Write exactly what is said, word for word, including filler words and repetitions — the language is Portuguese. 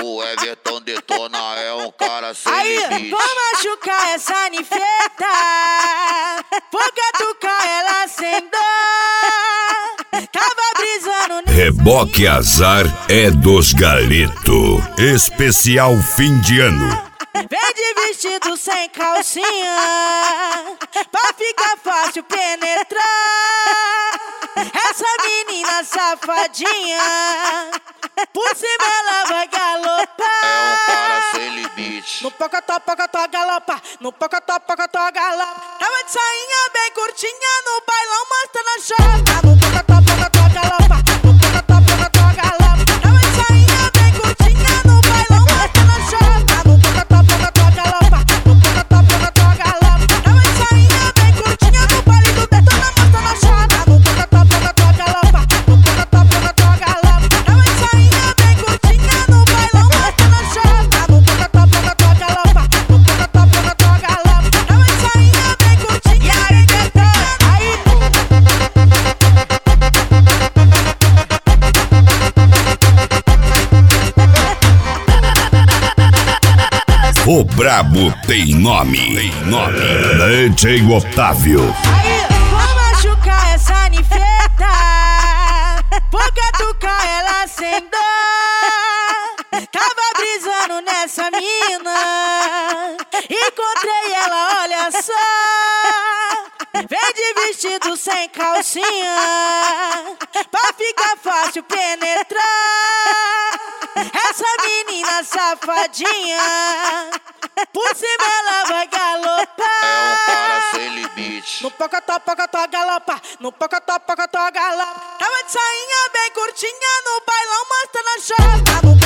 O Everton detona, é um cara sem Aí, limite. vou machucar essa ninfeta, vou catucar ela sem dó. Tava brisando. Reboque Azar é dos Galeto. Especial fim de ano. Vem de vestido sem calcinha, pra ficar fácil penetrar. Essa menina safadinha, por cima ela vai galopar. É um cara sem limite. No pocotó, pocotó, galopa. No pocotó, pocotó, galopa. Tava de sainha bem curtinha, no bailão mostrando a chota. No pocotó, pocotó, galopa. No pocotó, pocotó, galopa. Tava de sainha bem curtinha, no bailão mostrando a chota. No pocotó, pocotó, galopa. No pocotó, pocotó, galopa. Tava de sainha bem curtinha, no baile do detona mostrando a chota. No pocotó, pocotó, galopa. No pocotó, pocotó, galopa. Tava de sainha bem curtinha, no bailão mostrando a chota. No pocotó, pocotó, galopa. No pocotó, pocotó, galopa. Tava de sainha bem curtinha. E aí, detona, aí. O brabo tem nome. Tem nome. D J Otávio. Aí, vou machucar essa ninfeta, vou catucar ela sem dó. Tava brisando nessa mina, encontrei ela, olha só. Vem de vestido sem calcinha, pra ficar fácil penetrar. Essa menina safadinha, por cima ela vai galopar. É um cara sem limite. No pocotó, pocotó, galopa. No pocotó, pocotó, galopa. Tava de sainha bem curtinha, no bailão mostrando a chota. No